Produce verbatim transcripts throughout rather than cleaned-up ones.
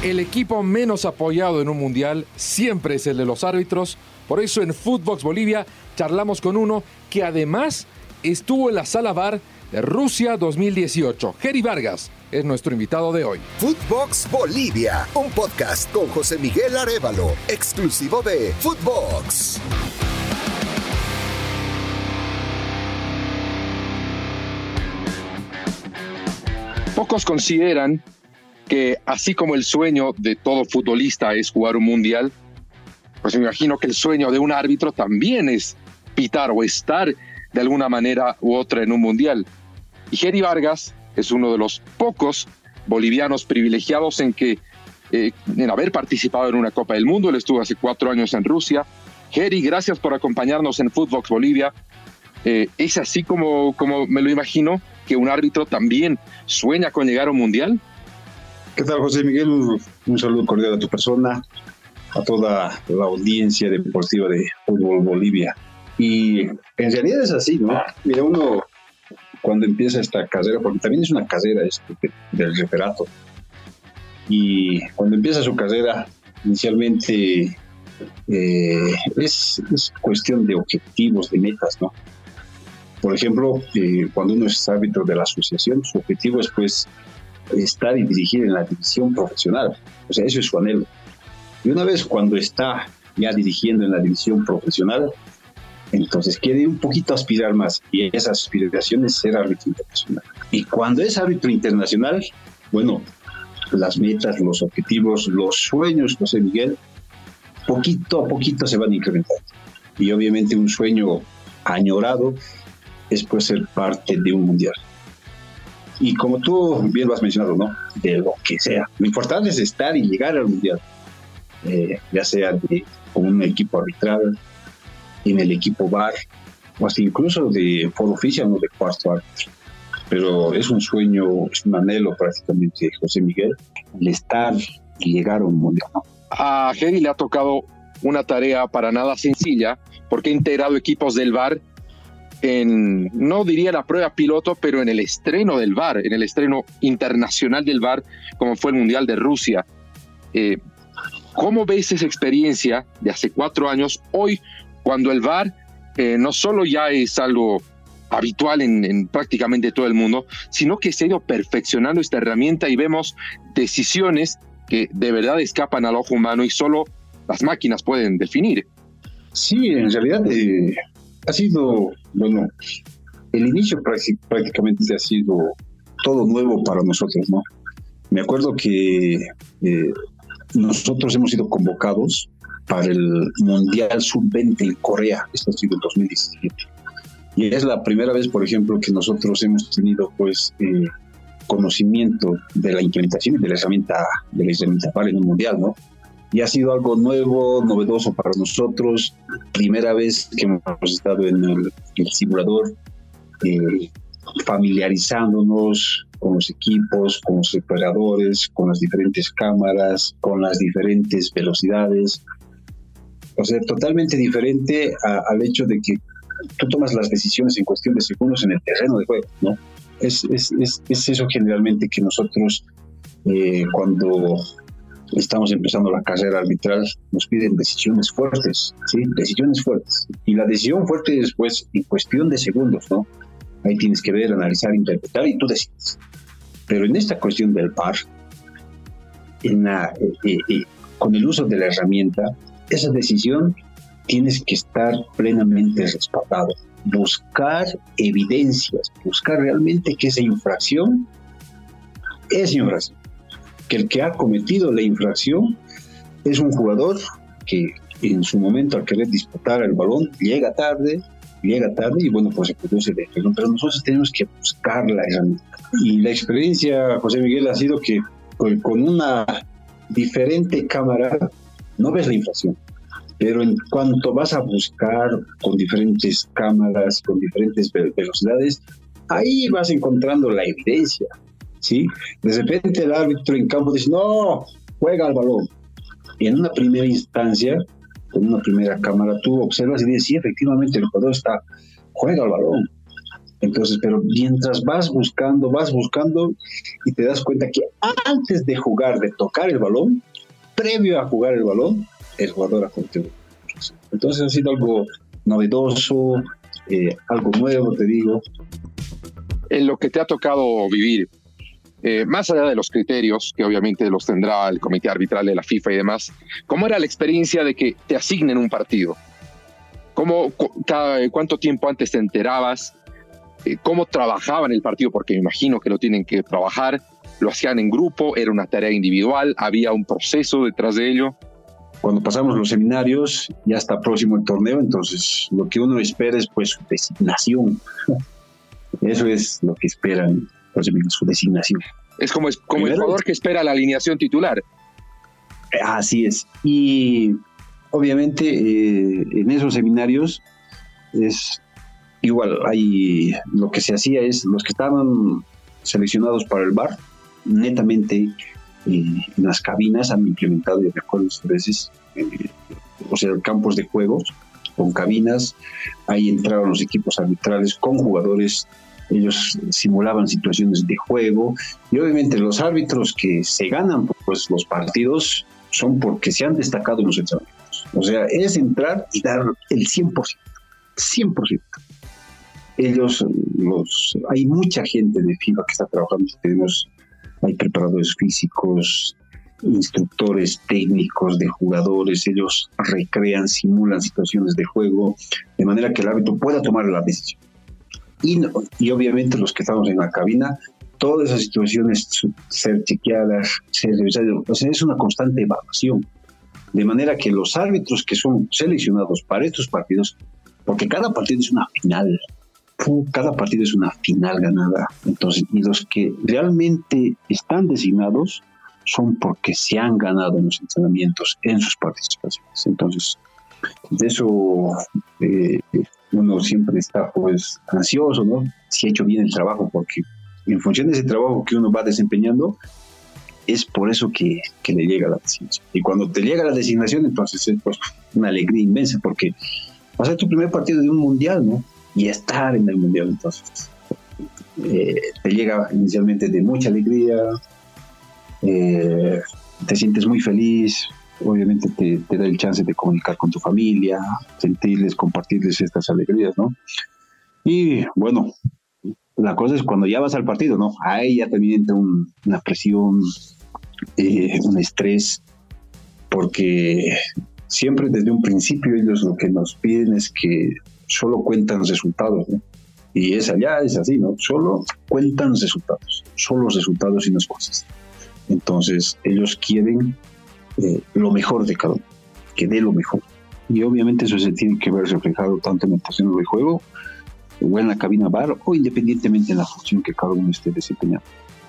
El equipo menos apoyado en un mundial siempre es el de los árbitros. Por eso en Footbox Bolivia charlamos con uno que además estuvo en la sala V A R de Rusia dos mil dieciocho. Geri Vargas es nuestro invitado de hoy. Footbox Bolivia, un podcast con José Miguel Arévalo, exclusivo de Footbox. Pocos consideran que así como el sueño de todo futbolista es jugar un mundial, pues me imagino que el sueño de un árbitro también es pitar o estar de alguna manera u otra en un mundial. Y Geri Vargas es uno de los pocos bolivianos privilegiados en que eh, en haber participado en una Copa del Mundo. Él estuvo hace cuatro años en Rusia. Geri, gracias por acompañarnos en Footbox Bolivia. Eh, ¿Es así como, como me lo imagino, que un árbitro también sueña con llegar a un mundial? ¿Qué tal, José Miguel? Un saludo cordial a tu persona, a toda la audiencia deportiva de Fútbol Bolivia. Y en realidad es así, ¿no? Mira, uno cuando empieza esta carrera, porque también es una carrera esto del referato, y cuando empieza su carrera, inicialmente eh, es, es cuestión de objetivos, de metas, ¿no? Por ejemplo, eh, cuando uno es árbitro de la asociación, su objetivo es, pues, estar y dirigir en la división profesional. O sea, eso es su anhelo. Y una vez cuando está ya dirigiendo en la división profesional, entonces quiere un poquito aspirar más, y esa aspiración es ser árbitro internacional. Y cuando es árbitro internacional, bueno, las metas, los objetivos, los sueños, José Miguel, poquito a poquito se van incrementando. Y obviamente un sueño añorado es, pues, ser parte de un mundial. Y como tú bien lo has mencionado, ¿no? De lo que sea. Lo importante es estar y llegar al mundial. Eh, ya sea de, con un equipo arbitral, en el equipo V A R, o hasta incluso de foro oficial o de cuarto árbitro. Pero es un sueño, es un anhelo prácticamente, José Miguel, el estar y llegar a un mundial, ¿no? A Geri le ha tocado una tarea para nada sencilla, porque ha integrado equipos del V A R en, no diría la prueba piloto, pero en el estreno del V A R, en el estreno internacional del V A R, como fue el Mundial de Rusia. Eh, ¿Cómo ves esa experiencia de hace cuatro años hoy, cuando el V A R eh, no solo ya es algo habitual en, en prácticamente todo el mundo, sino que se ha ido perfeccionando esta herramienta y vemos decisiones que de verdad escapan al ojo humano y solo las máquinas pueden definir? Sí, en realidad eh, ha sido, bueno, el inicio prácticamente ha sido todo nuevo para nosotros, ¿no? Me acuerdo que eh, nosotros hemos sido convocados para el Mundial sub veinte en Corea, esto ha sido en dos mil diecisiete. Y es la primera vez, por ejemplo, que nosotros hemos tenido, pues, eh, conocimiento de la implementación de la herramienta de la herramienta V A R en un Mundial, ¿no? Y ha sido algo nuevo, novedoso para nosotros. Primera vez que hemos estado en el, el simulador, eh, familiarizándonos con los equipos, con los operadores, con las diferentes cámaras, con las diferentes velocidades. O sea, totalmente diferente a, al hecho de que tú tomas las decisiones en cuestión de segundos en el terreno de juego, ¿no? Es, es, es, es eso generalmente que nosotros, eh, cuando estamos empezando la carrera arbitral, nos piden decisiones fuertes, ¿sí? Decisiones fuertes. Y la decisión fuerte es, pues, en cuestión de segundos, ¿no? Ahí tienes que ver, analizar, interpretar y tú decides. Pero en esta cuestión del V A R, en la, eh, eh, eh, con el uso de la herramienta, esa decisión tienes que estar plenamente respaldado. Buscar evidencias, buscar realmente que esa infracción es infracción. Que el que ha cometido la infracción es un jugador que en su momento al querer disputar el balón llega tarde, llega tarde y bueno, pues se produce de pero nosotros tenemos que buscar la herramienta. Y la experiencia, José Miguel, ha sido que con una diferente cámara no ves la infracción, pero en cuanto vas a buscar con diferentes cámaras, con diferentes velocidades, ahí vas encontrando la evidencia, ¿sí? De repente el árbitro en campo dice, no, juega al balón. Y en una primera instancia, con una primera cámara, tú observas y dices, sí, efectivamente el jugador está, juega al balón. Entonces, pero mientras vas buscando, vas buscando y te das cuenta que antes de jugar, de tocar el balón, previo a jugar el balón, el jugador ha cometido. Entonces ha sido algo novedoso, eh, algo nuevo, te digo. En lo que te ha tocado vivir, eh, más allá de los criterios, que obviamente los tendrá el comité arbitral de la FIFA y demás, ¿cómo era la experiencia de que te asignen un partido? ¿Cómo, cu- cada, ¿Cuánto tiempo antes te enterabas? ¿Cómo trabajaban el partido? Porque me imagino que lo tienen que trabajar. ¿Lo hacían en grupo? ¿Era una tarea individual? ¿Había un proceso detrás de ello? Cuando pasamos los seminarios, ya está próximo el torneo, entonces lo que uno espera es pues su designación. Eso es lo que esperan, pues, su designación. Es como, es como el Primero, jugador que espera la alineación titular. Así es. Y obviamente eh, en esos seminarios es igual, hay, lo que se hacía es, los que estaban seleccionados para el V A R, netamente eh, en las cabinas han implementado, y recuerdo estas veces, eh, o sea, campos de juegos con cabinas, ahí entraron los equipos arbitrales con jugadores, ellos simulaban situaciones de juego, y obviamente los árbitros que se ganan pues los partidos son porque se han destacado en los entrenamientos. O sea, es entrar y dar el cien por ciento, cien por ciento. Ellos, los, hay mucha gente de FIFA que está trabajando, tenemos, hay preparadores físicos, instructores técnicos de jugadores, ellos recrean, simulan situaciones de juego, de manera que el árbitro pueda tomar la decisión. Y, no, y obviamente los que estamos en la cabina, todas esas situaciones ser chequeadas, ser revisadas, o sea, es una constante evaluación, de manera que los árbitros que son seleccionados para estos partidos, porque cada partido es una final, cada partido es una final ganada. Entonces, y los que realmente están designados son porque se han ganado en los entrenamientos, en sus participaciones. Entonces, de eso eh, uno siempre está pues ansioso, ¿no? Si ha hecho bien el trabajo, porque en función de ese trabajo que uno va desempeñando, es por eso que, que le llega la designación. Y cuando te llega la designación, entonces es pues una alegría inmensa, porque va a ser tu primer partido de un mundial, ¿no? Y estar en el mundial, entonces eh, te llega inicialmente de mucha alegría, eh, te sientes muy feliz, obviamente te, te da el chance de comunicar con tu familia, sentirles, compartirles estas alegrías, ¿no? Y bueno, la cosa es cuando ya vas al partido, ¿no? Ahí ya también entra un, una presión, eh, un estrés, porque siempre desde un principio ellos lo que nos piden es que solo cuentan resultados, ¿no? Y es allá, es así, ¿no? Solo cuentan resultados, solo los resultados y no es cosas. Entonces, ellos quieren eh, lo mejor de cada uno, que dé lo mejor. Y obviamente eso se tiene que ver reflejado tanto en el terreno de juego, o en la cabina V A R, o independientemente en la función que cada uno esté desempeñando.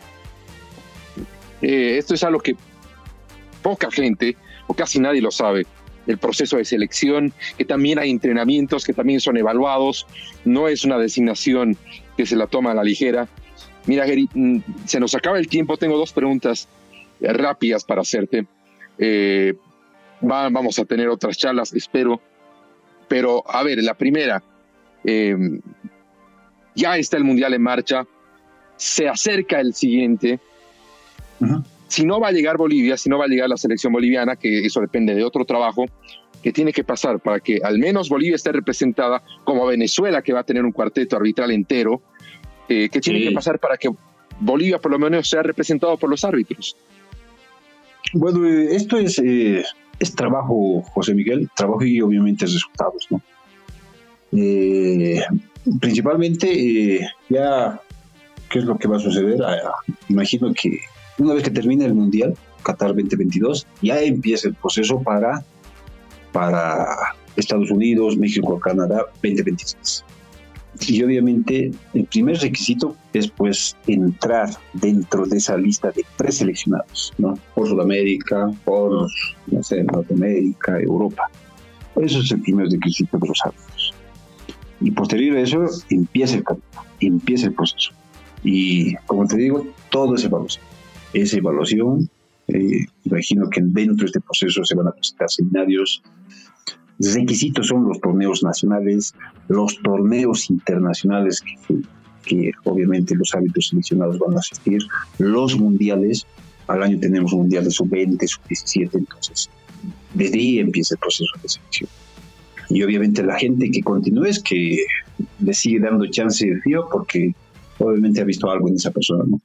Eh, esto es algo que poca gente, o casi nadie lo sabe. El proceso de selección, que también hay entrenamientos que también son evaluados, no es una designación que se la toma a la ligera. Mira, Geri, se nos acaba el tiempo, tengo dos preguntas rápidas para hacerte. Eh, va, vamos a tener otras charlas, espero, pero a ver, la primera, eh, ya está el Mundial en marcha, se acerca el siguiente. Uh-huh. Si no va a llegar Bolivia, si no va a llegar la selección boliviana, que eso depende de otro trabajo, que tiene que pasar para que al menos Bolivia esté representada, como Venezuela, que va a tener un cuarteto arbitral entero, eh, que tiene sí. que pasar para que Bolivia por lo menos sea representado por los árbitros. Bueno, esto es, eh, es trabajo, José Miguel, trabajo y obviamente resultados, ¿no? Eh, principalmente, eh, ya, ¿qué es lo que va a suceder? Ah, imagino que una vez que termine el Mundial, Qatar veinte veintidós, ya empieza el proceso para, para Estados Unidos, México, Canadá veinte veintiséis. Y obviamente el primer requisito es pues entrar dentro de esa lista de preseleccionados, ¿no? Por Sudamérica, por, no sé, Norteamérica, Europa. Eso es el primer requisito de los árbitros. Y posterior a eso empieza el camino, empieza el proceso. Y como te digo, todo es evaluación. Esa evaluación, eh, imagino que dentro de este proceso se van a presentar seminarios. Los requisitos son los torneos nacionales, los torneos internacionales que que obviamente los árbitros seleccionados van a asistir, los mundiales, al año tenemos un mundial de sub veinte, sub diecisiete, entonces desde ahí empieza el proceso de selección. Y obviamente la gente que continúe es que le sigue dando chance de F I O porque obviamente ha visto algo en esa persona, ¿no?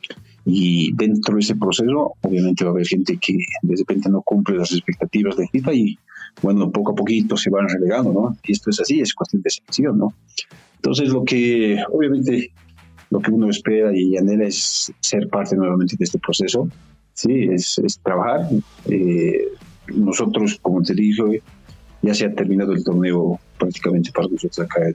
Y dentro de ese proceso obviamente va a haber gente que de repente no cumple las expectativas de FIFA y bueno, poco a poquito se van relegando, ¿no? Y esto es así, es cuestión de selección, ¿no? Entonces lo que obviamente lo que uno espera y anhela es ser parte nuevamente de este proceso, sí, es, es trabajar. Eh, nosotros, como te dije, ya se ha terminado el torneo prácticamente para nosotros acá el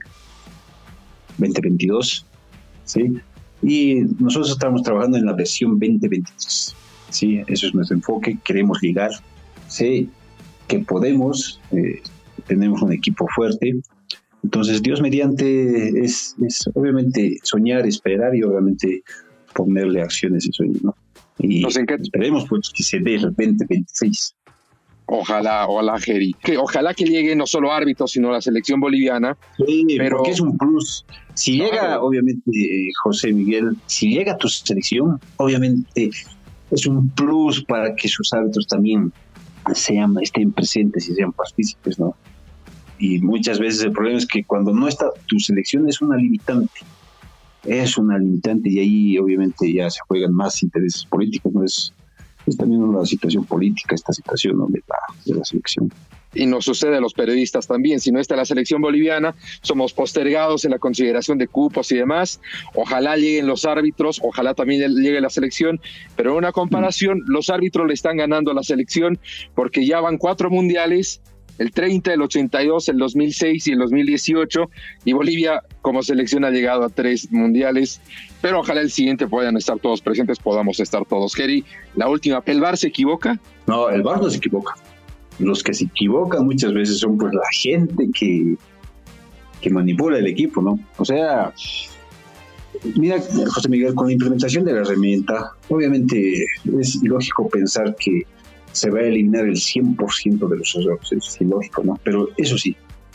veinte veintidós, ¿sí? Y nosotros estamos trabajando en la versión veinte veintitrés, ¿sí? Eso es nuestro enfoque, queremos llegar, sé que podemos, eh, tenemos un equipo fuerte, entonces Dios mediante es, es obviamente soñar, esperar y obviamente ponerle acciones y sueños, ¿no? Y esperemos pues que se dé el veinte veintiséis. Ojalá, ojalá, Geri. Que ojalá que llegue no solo árbitros, sino la selección boliviana. Sí, pero porque es un plus. Si claro. llega, obviamente, eh, José Miguel, si llega a tu selección, obviamente es un plus para que sus árbitros también sean, estén presentes y sean partícipes, ¿no? Y muchas veces el problema es que cuando no está tu selección es una limitante. Es una limitante y ahí obviamente ya se juegan más intereses políticos, ¿no? Es, es también una situación política, esta situación, ¿no? de, la, de la selección. Y nos sucede a los periodistas también. Si no está la selección boliviana, somos postergados en la consideración de cupos y demás. Ojalá lleguen los árbitros, ojalá también llegue la selección, pero en una comparación, mm. los árbitros le están ganando a la selección porque ya van cuatro mundiales, el treinta, el ochenta y dos, el dos mil seis y el dos mil dieciocho, y Bolivia como selección ha llegado a tres mundiales, pero ojalá el siguiente puedan estar todos presentes, podamos estar todos. Geri, la última, ¿el V A R se equivoca? No, el V A R no se equivoca. Los que se equivocan muchas veces son pues la gente que, que manipula el equipo, ¿no? O sea, mira, José Miguel, con la implementación de la herramienta, obviamente es ilógico pensar que se va a eliminar el cien por ciento de los errores, es ilógico, ¿no? Pero eso sí,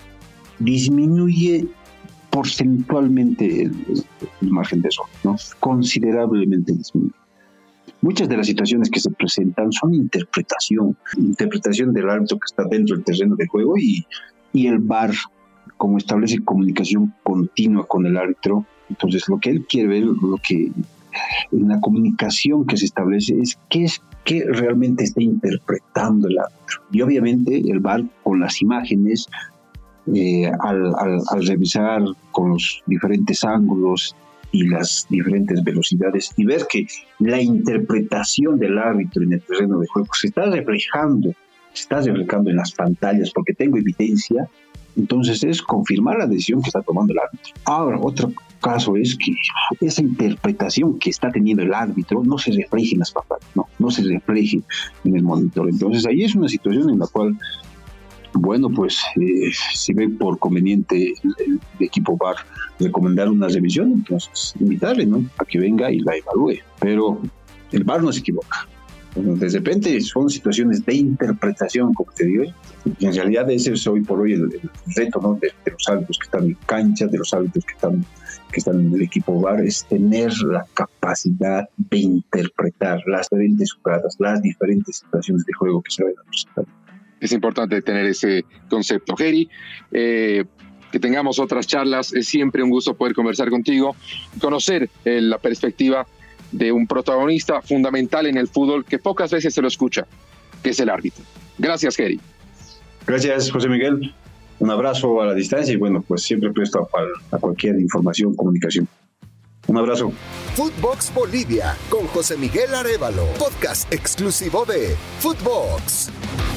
disminuye porcentualmente el, el margen de error, ¿no? Considerablemente disminuye. Muchas de las situaciones que se presentan son interpretación, interpretación del árbitro que está dentro del terreno de juego y, y el V A R, como establece comunicación continua con el árbitro. Entonces, lo que él quiere ver, lo que en la comunicación que se establece es qué es que realmente está interpretando el árbitro. Y obviamente el V A R con las imágenes, eh, al, al, al revisar con los diferentes ángulos y las diferentes velocidades y ver que la interpretación del árbitro en el terreno de juego se está reflejando, se está reflejando en las pantallas porque tengo evidencia, entonces es confirmar la decisión que está tomando el árbitro. Ahora, otro caso es que esa interpretación que está teniendo el árbitro no se refleje en las pantallas, no, no se refleje en el monitor. Entonces ahí es una situación en la cual, bueno, pues eh, si ve por conveniente el, el equipo V A R recomendar una revisión, entonces invitarle, ¿no?, a que venga y la evalúe. Pero el V A R no se equivoca. Bueno, de repente son situaciones de interpretación, como te digo, y en realidad ese es hoy por hoy el, el reto, ¿no?, de, de los árbitros que están en cancha, de los árbitros que están, que están en el equipo V A R, es tener la capacidad de interpretar las diferentes jugadas, las diferentes situaciones de juego que se vayan a presentar. Es importante tener ese concepto. Geri, eh, que tengamos otras charlas, es siempre un gusto poder conversar contigo, conocer eh, la perspectiva de un protagonista fundamental en el fútbol que pocas veces se lo escucha, que es el árbitro. Gracias, Geri. Gracias, José Miguel. Un abrazo a la distancia y bueno, pues siempre presto a, a cualquier información, comunicación. Un abrazo. Footbox Bolivia con José Miguel Arévalo, podcast exclusivo de Footbox.